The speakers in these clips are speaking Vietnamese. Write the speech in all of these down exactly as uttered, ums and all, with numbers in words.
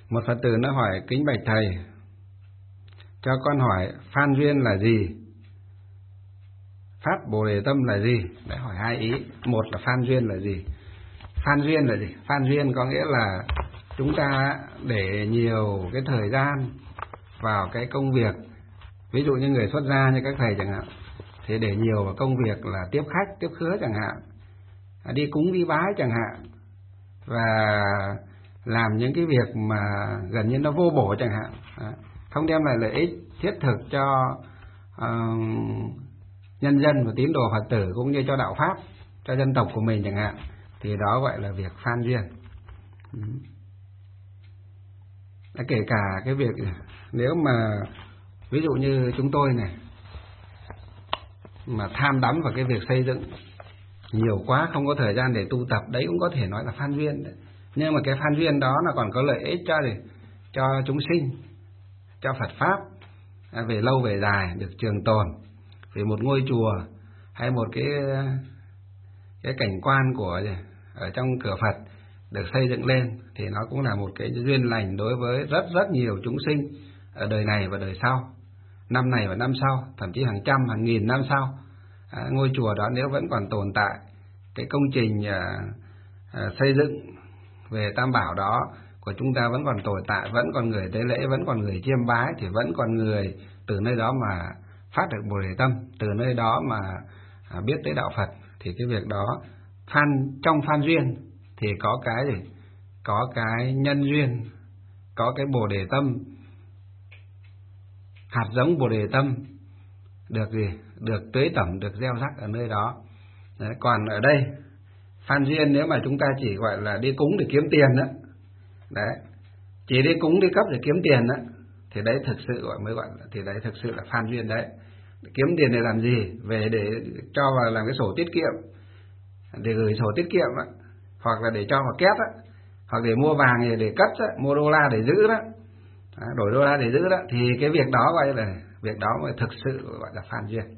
Một Phật tử nó hỏi: kính bạch thầy, cho con hỏi phan duyên là gì, phát Bồ Đề tâm là gì? Đấy, hỏi hai ý. Một là phan duyên là gì? Phan duyên là gì? Phan duyên có nghĩa là chúng ta để nhiều cái thời gian vào cái công việc. Ví dụ như người xuất gia như các thầy chẳng hạn, thì để nhiều vào công việc là tiếp khách, tiếp khứa chẳng hạn, đi cúng đi bái chẳng hạn, và làm những cái việc mà gần như nó vô bổ chẳng hạn, không đem lại lợi ích thiết thực cho uh, nhân dân và tín đồ Phật tử cũng như cho đạo pháp, cho dân tộc của mình chẳng hạn, thì đó gọi là việc phan duyên. Ừ. Kể cả cái việc nếu mà ví dụ như chúng tôi này mà tham đắm vào cái việc xây dựng nhiều quá, không có thời gian để tu tập, đấy cũng có thể nói là phan duyên đấy. Nhưng mà cái phan duyên đó nó còn có lợi ích cho gì? Cho chúng sinh, cho Phật pháp về lâu về dài được trường tồn. Vì một ngôi chùa hay một cái cái cảnh quan của ở trong cửa Phật được xây dựng lên thì nó cũng là một cái duyên lành đối với rất rất nhiều chúng sinh ở đời này và đời sau, năm này và năm sau, thậm chí hàng trăm hàng nghìn năm sau. À, ngôi chùa đó nếu vẫn còn tồn tại, cái công trình à, à, xây dựng về Tam Bảo đó của chúng ta vẫn còn tồn tại, vẫn còn người tế lễ, vẫn còn người chiêm bái, thì vẫn còn người từ nơi đó mà phát được Bồ Đề tâm, từ nơi đó mà à, biết tới đạo Phật, thì cái việc đó phan trong phan duyên thì có cái gì? Có cái nhân duyên, có cái Bồ Đề tâm, hạt giống Bồ Đề tâm được gì? Được tưới tẩm, được gieo rắc ở nơi đó. Đấy, còn ở đây phan duyên nếu mà chúng ta chỉ gọi là đi cúng để kiếm tiền đó, đấy, chỉ đi cúng đi cấp để kiếm tiền đó, thì đấy thực sự gọi mới gọi là, thì đấy thực sự là phan duyên đấy. Kiếm tiền để làm gì? Về để cho vào làm cái sổ tiết kiệm, để gửi sổ tiết kiệm đó, hoặc là để cho vào két đó, hoặc để mua vàng để cất đó, mua đô la để giữ đó, đổi đô la để giữ đó, thì cái việc đó gọi là việc đó mới thực sự gọi là phan duyên.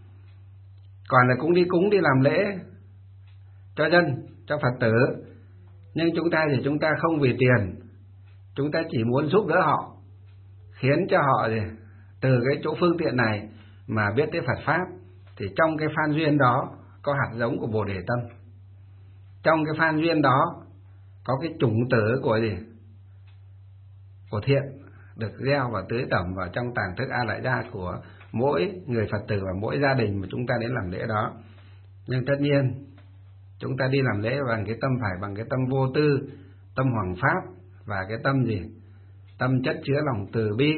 Còn là cũng đi cúng đi làm lễ cho dân, cho Phật tử, nhưng chúng ta thì chúng ta không vì tiền, chúng ta chỉ muốn giúp đỡ họ, khiến cho họ gì? Từ cái chỗ phương tiện này mà biết tới Phật pháp, thì trong cái phan duyên đó có hạt giống của Bồ Đề tâm, trong cái phan duyên đó có cái chủng tử của gì? Của thiện được gieo và tưới tẩm vào trong tàng thức A Lại Gia của mỗi người Phật tử và mỗi gia đình mà chúng ta đến làm lễ đó. Nhưng tất nhiên chúng ta đi làm lễ bằng cái tâm phải bằng cái tâm vô tư, tâm hoằng pháp, và cái tâm gì? Tâm chất chứa lòng từ bi,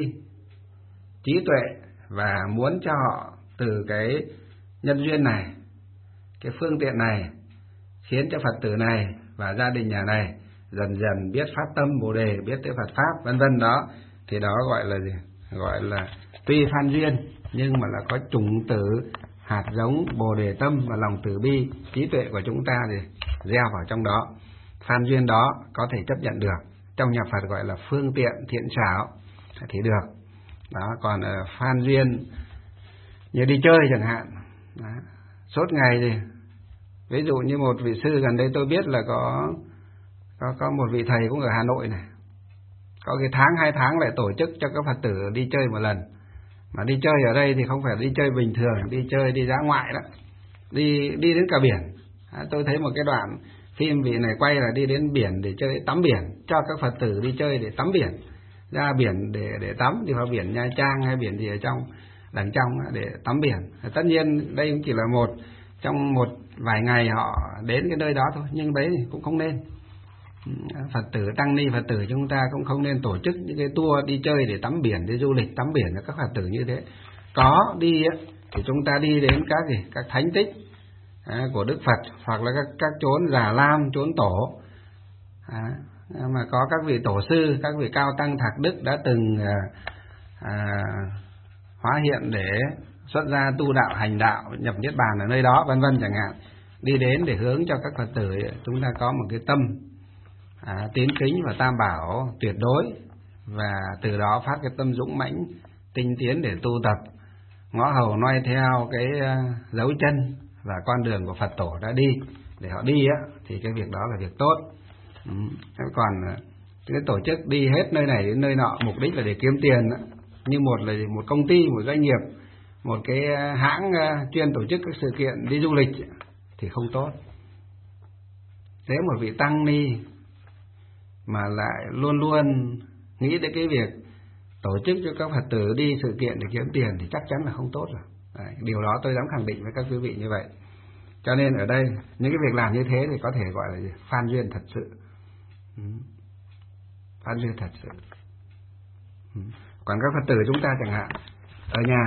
trí tuệ, và muốn cho họ từ cái nhân duyên này, cái phương tiện này, khiến cho Phật tử này và gia đình nhà này dần dần biết phát tâm Bồ Đề, biết tới Phật pháp, vân vân đó, thì đó gọi là gì? Gọi là tuy phan duyên nhưng mà là có chủng tử, hạt giống Bồ Đề tâm và lòng từ bi, trí tuệ của chúng ta thì gieo vào trong đó. Phan duyên đó có thể chấp nhận được, trong nhà Phật gọi là phương tiện thiện xảo thì được. Đó, còn uh, phan duyên như đi chơi chẳng hạn, đó, suốt ngày thì ví dụ như một vị sư gần đây tôi biết là có có có một vị thầy cũng ở Hà Nội này, có cái tháng hai tháng lại tổ chức cho các Phật tử đi chơi một lần. Mà đi chơi ở đây thì không phải đi chơi bình thường, đi chơi đi dã ngoại đó, đi đi đến cả biển. À, tôi thấy một cái đoạn phim vị này quay là đi đến biển để chơi tắm biển, cho các Phật tử đi chơi để tắm biển, ra biển để để tắm, đi vào biển Nha Trang hay biển gì ở trong đằng trong để tắm biển. Tất nhiên đây cũng chỉ là một trong một vài ngày họ đến cái nơi đó thôi, nhưng đấy cũng không nên. Phật tử tăng ni Phật tử chúng ta cũng không nên tổ chức những cái tour đi chơi để tắm biển, đi du lịch tắm biển cho các Phật tử như thế. Có đi thì chúng ta đi đến các gì các thánh tích của Đức Phật, hoặc là các các chốn Già Lam, chốn tổ, à, mà có các vị tổ sư, các vị cao tăng thạc đức đã từng à, à, hóa hiện để xuất gia tu đạo, hành đạo, nhập niết bàn ở nơi đó, vân vân chẳng hạn. Đi đến để hướng cho các Phật tử chúng ta có một cái tâm à, tín kính và Tam Bảo tuyệt đối, và từ đó phát cái tâm dũng mãnh tinh tiến để tu tập, ngõ hầu noi theo cái uh, dấu chân và con đường của Phật tổ đã đi, để họ đi á, thì cái việc đó là việc tốt. Ừ. Còn cái tổ chức đi hết nơi này đến nơi nọ, mục đích là để kiếm tiền đó. Như một là một công ty, một doanh nghiệp, một cái hãng chuyên tổ chức các sự kiện đi du lịch thì không tốt. Nếu một vị tăng ni mà lại luôn luôn nghĩ đến cái việc tổ chức cho các Phật tử đi sự kiện để kiếm tiền thì chắc chắn là không tốt rồi. Đấy, điều đó tôi dám khẳng định với các quý vị như vậy. Cho nên ở đây những cái việc làm như thế thì có thể gọi là phan duyên thật sự. Phan duyên thật sự. Còn các Phật tử chúng ta chẳng hạn ở nhà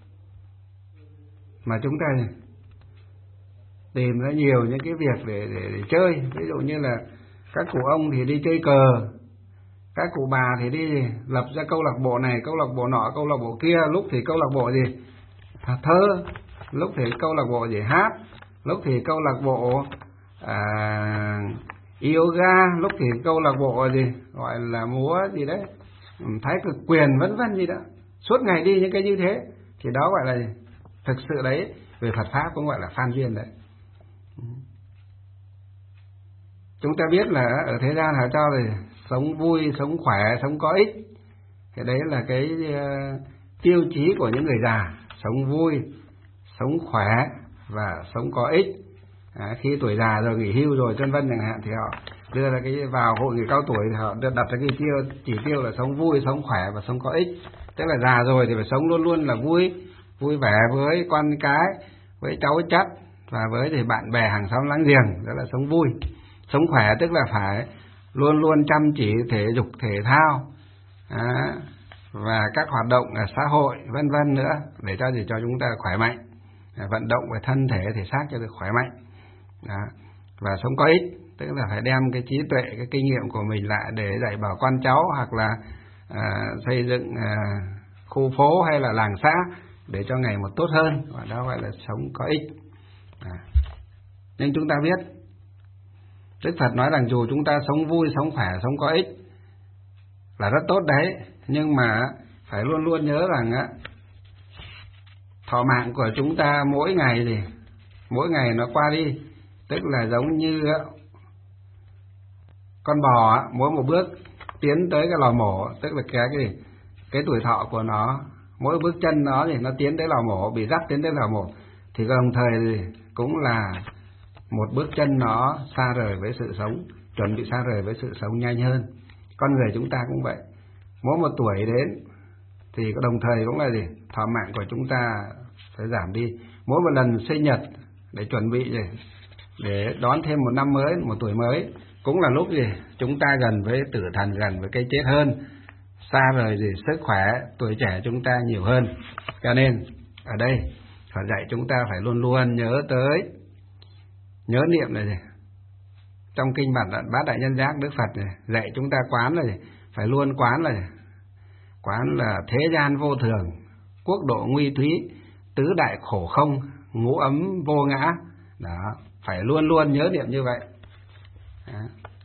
mà chúng ta tìm ra nhiều những cái việc để, để, để chơi, ví dụ như là các cụ ông thì đi chơi cờ, các cụ bà thì đi lập ra câu lạc bộ này, câu lạc bộ nọ, câu lạc bộ kia, lúc thì câu lạc bộ gì thơ, lúc thì câu lạc bộ gì hát, lúc thì câu lạc bộ à, yoga, lúc thì câu lạc bộ gì gọi là múa gì đấy, thái cực quyền vân vân gì đó, suốt ngày đi những cái như thế thì đó gọi là thực sự đấy về Phật pháp cũng gọi là phan duyên đấy. Chúng ta biết là ở thế gian họ cho thì sống vui, sống khỏe, sống có ích. Thì đấy là cái uh, tiêu chí của những người già, sống vui, sống khỏe và sống có ích. À, khi tuổi già rồi nghỉ hưu rồi vân vân chẳng hạn thì họ đưa ra cái vào hội người cao tuổi thì họ đưa đặt ra cái tiêu chỉ tiêu là sống vui, sống khỏe và sống có ích. Tức là già rồi thì phải sống luôn luôn là vui, vui vẻ với con cái, với cháu chắt và với thì bạn bè hàng xóm láng giềng, đó là sống vui. Sống khỏe tức là phải luôn luôn chăm chỉ thể dục thể thao à, và các hoạt động ở xã hội vân vân nữa để cho gì cho chúng ta khỏe mạnh, à, vận động về thân thể thể xác cho được khỏe mạnh. Đó. Và sống có ích tức là phải đem cái trí tuệ, cái kinh nghiệm của mình lại để dạy bảo con cháu hoặc là à, xây dựng à, khu phố hay là làng xã để cho ngày một tốt hơn, và đó gọi là sống có ích. À. Nhưng chúng ta biết Đức Phật nói rằng dù chúng ta sống vui, sống khỏe, sống có ích là rất tốt đấy, nhưng mà phải luôn luôn nhớ rằng á, thọ mạng của chúng ta mỗi ngày thì mỗi ngày nó qua đi, tức là giống như con bò mỗi một bước tiến tới cái lò mổ, tức là cái cái cái tuổi thọ của nó, mỗi bước chân nó thì nó tiến tới lò mổ, bị dắt tiến tới lò mổ, thì đồng thời thì cũng là một bước chân nó xa rời với sự sống, chuẩn bị xa rời với sự sống nhanh hơn. Con người chúng ta cũng vậy, mỗi một tuổi đến thì đồng thời cũng là gì, thọ mạng của chúng ta phải giảm đi. Mỗi một lần sinh nhật để chuẩn bị gì, để đón thêm một năm mới, một tuổi mới, cũng là lúc gì chúng ta gần với tử thần, gần với cái chết hơn, xa rời gì sức khỏe, tuổi trẻ chúng ta nhiều hơn. Cho nên ở đây Phật dạy chúng ta phải luôn luôn nhớ tới, nhớ niệm là gì, trong kinh bản Bát Đại Nhân Giác Đức Phật này, dạy chúng ta quán là gì, phải luôn quán là gì? Quán là thế gian vô thường, quốc độ nguy thúy, tứ đại khổ không, ngũ ấm vô ngã. Đó, phải luôn luôn nhớ niệm như vậy. Đó.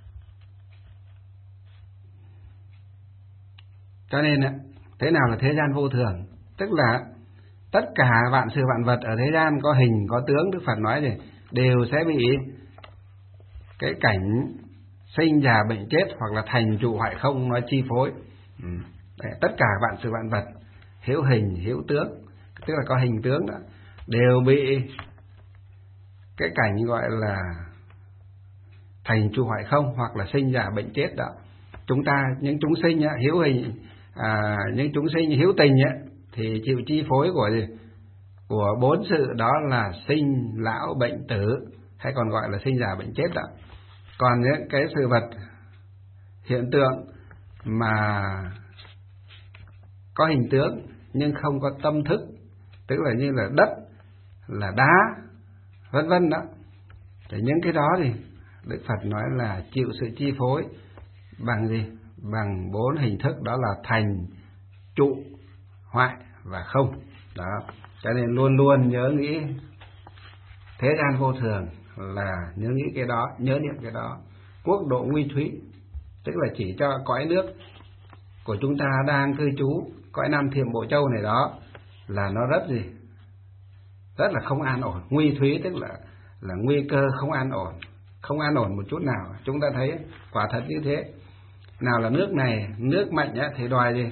Cho nên thế nào là thế gian vô thường? Tức là tất cả vạn sự vạn vật ở thế gian có hình có tướng, Đức Phật nói gì, đều sẽ bị cái cảnh sinh già bệnh chết hoặc là thành trụ hoại không nó chi phối. Ừ. Đấy, tất cả vạn sự vạn vật hữu hình hữu tướng, tức là có hình tướng đó, đều bị cái cảnh gọi là thành trụ hoại không hoặc là sinh già bệnh chết đó. Chúng ta những chúng sinh hữu hình à, những chúng sinh hữu tình ấy, thì chịu chi phối của gì? Của bốn sự, đó là sinh lão bệnh tử, hay còn gọi là sinh già bệnh chết đó. Còn những cái sự vật hiện tượng mà có hình tướng nhưng không có tâm thức, tức là như là đất, là đá, vân vân đó, thì những cái đó thì Đức Phật nói là chịu sự chi phối bằng gì? Bằng bốn hình thức, đó là thành, trụ, hoại và không. Đó, cho nên luôn luôn nhớ nghĩ thế gian vô thường là nhớ nghĩ cái đó, nhớ niệm cái đó. Quốc độ nguy thúy, tức là chỉ cho cõi nước của chúng ta đang cư trú, cõi Nam Thiểm Bộ Châu này đó, là nó rất gì? Rất là không an ổn. Nguy thúy tức là là nguy cơ không an ổn, không an ổn một chút nào. Chúng ta thấy quả thật như thế. nào là nước này, nước mạnh á, thì đòi gì?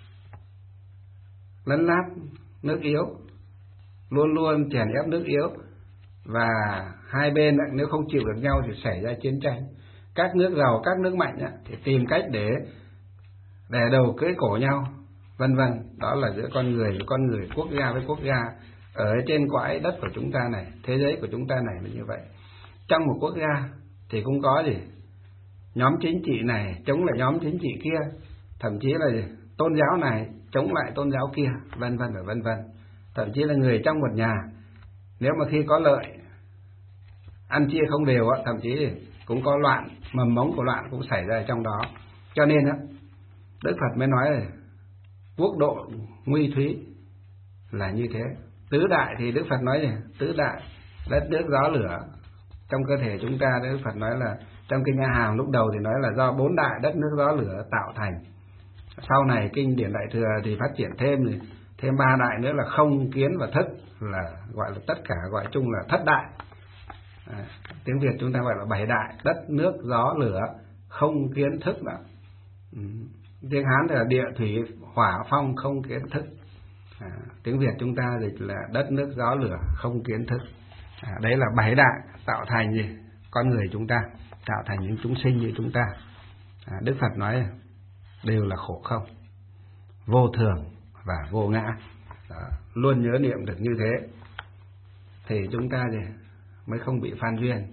Lấn lát nước yếu, luôn luôn chèn ép nước yếu, và hai bên á, nếu không chịu được nhau thì xảy ra chiến tranh. Các nước giàu, các nước mạnh á, thì tìm cách để đè đầu cưỡi cổ nhau, vân vân. Đó là giữa con người với con người, quốc gia với quốc gia ở trên cõi đất của chúng ta này, thế giới của chúng ta này là như vậy. Trong một quốc gia thì cũng có gì? Nhóm chính trị này chống lại nhóm chính trị kia, thậm chí là gì? Tôn giáo này chống lại tôn giáo kia, vân vân và vân vân. Thậm chí là người trong một nhà, nếu mà khi có lợi ăn chia không đều á, thậm chí cũng có loạn, mầm mống của loạn cũng xảy ra trong đó. Cho nên á, Đức Phật mới nói là quốc độ nguy thúy là như thế. Tứ đại thì Đức Phật nói gì? Tứ đại, đất nước gió lửa. Trong cơ thể chúng ta, Đức Phật nói là trong kinh A Hàm lúc đầu thì nói là do bốn đại đất nước gió lửa tạo thành. Sau này kinh điển Đại Thừa thì phát triển thêm thêm ba đại nữa là không, kiến và thức, là gọi là tất cả gọi chung là thất đại. À, tiếng Việt chúng ta gọi là bảy đại: đất, nước, gió, lửa, không, kiến, thức đó. Ừ. Tiếng Hán thì là địa, thủy, hỏa, phong, không, kiến, thức. À, tiếng Việt chúng ta dịch là đất, nước, gió, lửa, không, kiến, thức. À, đấy là bảy đại tạo thành gì? Con người chúng ta, tạo thành những chúng sinh như chúng ta. À, Đức Phật nói đều là khổ không, vô thường và vô ngã. Đó, luôn nhớ niệm được như thế thì chúng ta gì? Mới không bị phan duyên.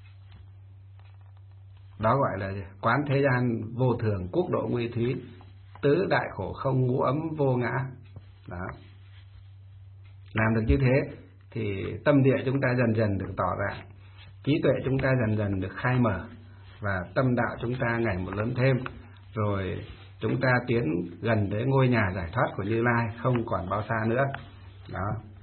Đó gọi là gì? Quán thế gian vô thường, quốc độ nguy thúy, tứ đại khổ không, ngũ ấm vô ngã. Đó. Làm được như thế thì tâm địa chúng ta dần dần được tỏ rạng, trí tuệ chúng ta dần dần được khai mở, và tâm đạo chúng ta ngày một lớn thêm, rồi chúng ta tiến gần đến ngôi nhà giải thoát của Như Lai không còn bao xa nữa. Đó.